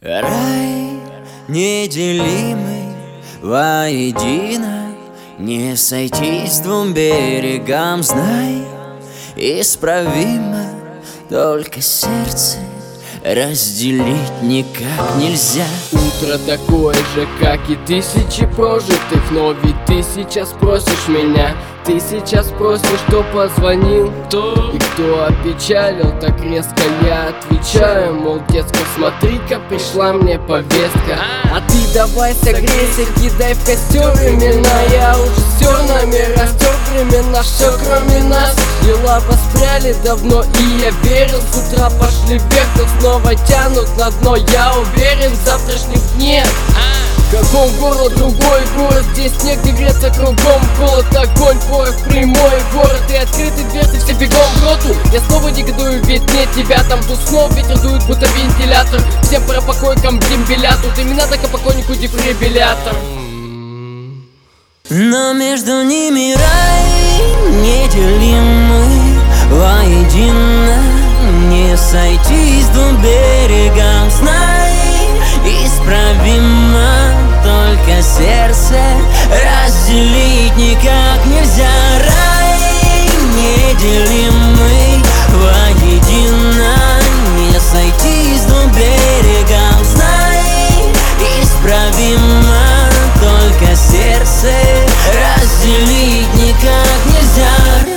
Рай неделимый воедино, не сойтись двум берегам, знай, исправимо, только сердце разделить никак нельзя. Утро такое же, как и тысячи прожитых, но ведь ты сейчас просишь меня, ты сейчас просишь, кто позвонил, и кто опечалил так резко. Я отвечаю, мол, детка, смотри-ка, пришла мне повестка. А ты давай согрейся, кидай в костер имена. Я уже все нами растер, времена, все кроме нас. Дела воспряли давно, и я верил, с утра пошли вверх, но снова тянут на дно. Я уверен, в завтрашних нет. Каком город, другой город, здесь негде греться кругом. Холод, огонь, порох, прямой город и открытые дверцы, все бегом в роту. Я снова негодую, ведь нет тебя там. Тут снова ветер дует, будто вентилятор. Всем пора по койкам, дембелят. Тут и меня так, а покойнику дефибриллятор. Но между ними рай неделимый воедино, не сойтись двум берегам, знай, исправимо, только сердце разделить никак нельзя. Рай неделимый воедино, не сойтись двум берегам, знай, исправимо, только сердце разделить никак нельзя.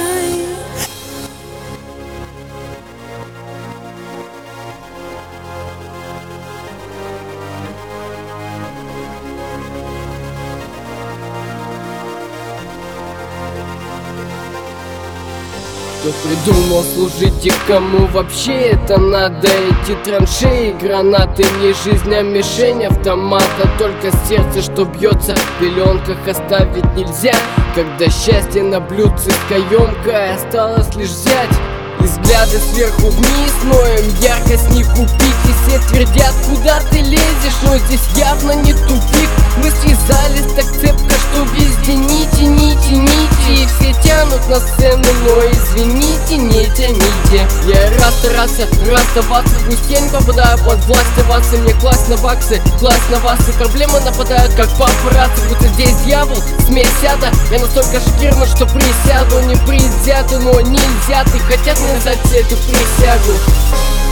Кто придумал служить и кому вообще это надо? Эти траншеи, гранаты, не жизнь, а мишень автомата. Только сердце, что бьется, в пеленках оставить нельзя. Когда счастье на блюдце с каемкой осталось лишь взять. И взгляды сверху вниз, но им яркость не купить. И все твердят, куда ты лезешь, но здесь явно не тупик. Мы связались так цепко, что везде нити, нити, нити. И все тянут на сцену, но извините, не тяните. Я рад стараться расставаться, пусть я не попадаю под власть вас. И мне класть на баксы, класть на вас. И проблемы нападают, как папарацци, будто здесь дьявол, смесь ада. Я настолько шокирован, что присяду, не предвзято, но нельзя. Ты хотят навязать эту присягу.